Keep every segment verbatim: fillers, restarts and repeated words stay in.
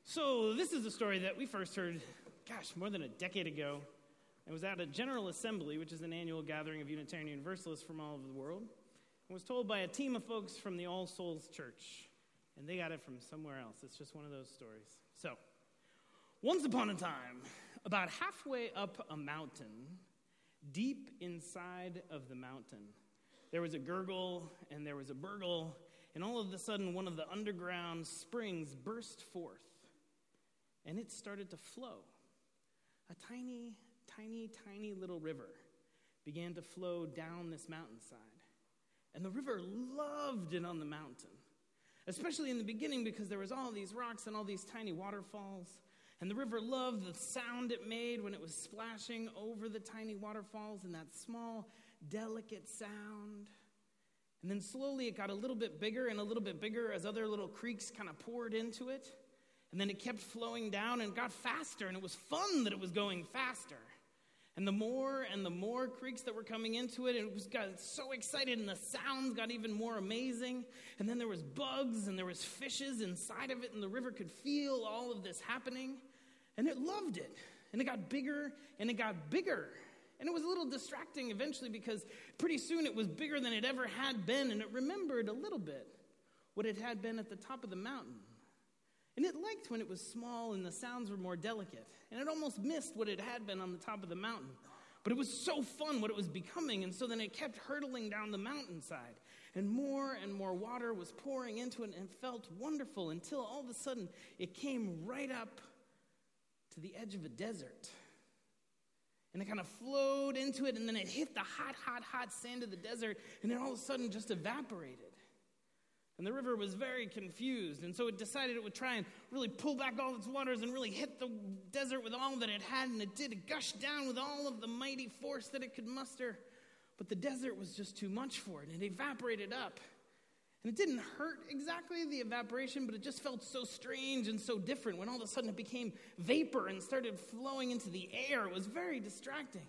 So this is a story that we first heard, gosh, more than a decade ago. It was at a General Assembly, which is an annual gathering of Unitarian Universalists from all over the world. It was told by a team of folks from the All Souls Church, and they got it from somewhere else. It's just one of those stories. So, once upon a time, about halfway up a mountain, deep inside of the mountain, there was a gurgle and there was a burgle, and all of a sudden one of the underground springs burst forth, and it started to flow. A tiny, tiny, tiny little river began to flow down this mountainside. And the river loved it on the mountain, especially in the beginning because there was all these rocks and all these tiny waterfalls. And the river loved the sound it made when it was splashing over the tiny waterfalls and that small, delicate sound. And then slowly it got a little bit bigger and a little bit bigger as other little creeks kind of poured into it. And then it kept flowing down and got faster, and it was fun that it was going faster. And the more and the more creeks that were coming into it, it was got so excited, and the sounds got even more amazing. And then there was bugs, and there was fishes inside of it, and the river could feel all of this happening. And it loved it. And it got bigger, and it got bigger. And it was a little distracting eventually because pretty soon it was bigger than it ever had been, and it remembered a little bit what it had been at the top of the mountain. And it liked when it was small and the sounds were more delicate. And it almost missed what it had been on the top of the mountain. But it was so fun what it was becoming. And so then it kept hurtling down the mountainside. And more and more water was pouring into it, and it felt wonderful until all of a sudden it came right up to the edge of a desert. And it kind of flowed into it, and then it hit the hot, hot, hot sand of the desert, and then all of a sudden just evaporated. And the river was very confused, and so it decided it would try and really pull back all its waters and really hit the desert with all that it had, and it did. It gushed down with all of the mighty force that it could muster. But the desert was just too much for it, and it evaporated up. And it didn't hurt exactly, the evaporation, but it just felt so strange and so different when all of a sudden it became vapor and started flowing into the air. It was very distracting.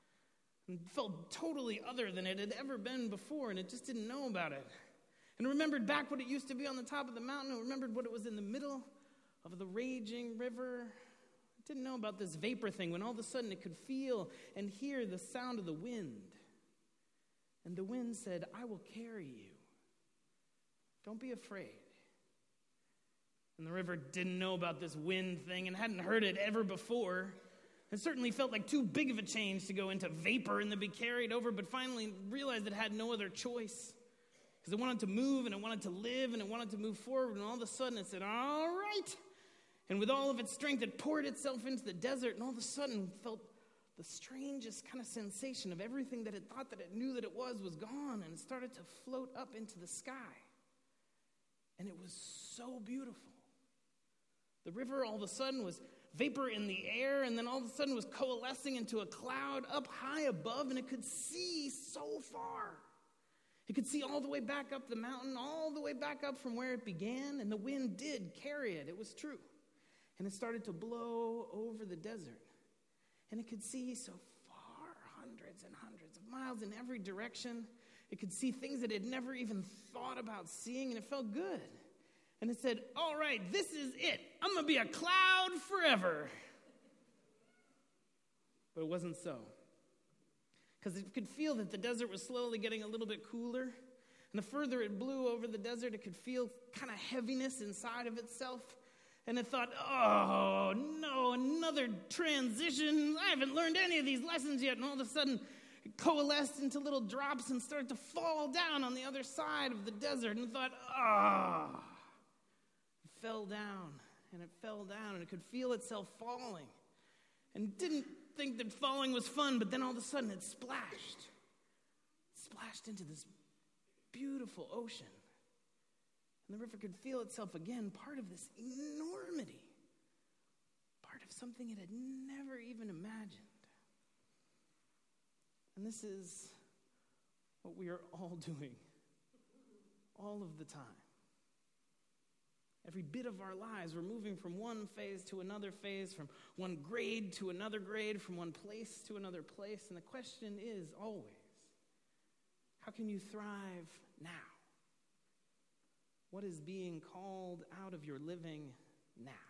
It felt totally other than it had ever been before, and it just didn't know about it. And it remembered back what it used to be on the top of the mountain. It remembered what it was in the middle of the raging river. It didn't know about this vapor thing when all of a sudden it could feel and hear the sound of the wind. And the wind said, "I will carry you. Don't be afraid." And the river didn't know about this wind thing and hadn't heard it ever before. It certainly felt like too big of a change to go into vapor and then be carried over, but finally realized it had no other choice. Because it wanted to move, and it wanted to live, and it wanted to move forward, and all of a sudden it said, "All right." And with all of its strength, it poured itself into the desert, and all of a sudden felt the strangest kind of sensation of everything that it thought that it knew that it was was gone, and it started to float up into the sky. And it was so beautiful. The river all of a sudden was vapor in the air, and then all of a sudden was coalescing into a cloud up high above, and it could see so far. It could see all the way back up the mountain, all the way back up from where it began, and the wind did carry it. It was true. And it started to blow over the desert. And it could see so far, hundreds and hundreds of miles in every direction. It could see things that it had never even thought about seeing, and it felt good. And it said, "All right, this is it. I'm going to be a cloud forever." But it wasn't so. Because it could feel that the desert was slowly getting a little bit cooler. And the further it blew over the desert, it could feel kind of heaviness inside of itself. And it thought, "Oh, no, another transition. I haven't learned any of these lessons yet." And all of a sudden, it coalesced into little drops and started to fall down on the other side of the desert. And it thought, "Ah." Oh. It fell down, and it fell down, and it could feel itself falling. And it didn't think that falling was fun, but then all of a sudden it splashed. It splashed into this beautiful ocean. And the river could feel itself again, part of this enormity, part of something it had never even imagined. And this is what we are all doing all of the time. Every bit of our lives, we're moving from one phase to another phase, from one grade to another grade, from one place to another place. And the question is always, how can you thrive now? What is being called out of your living now?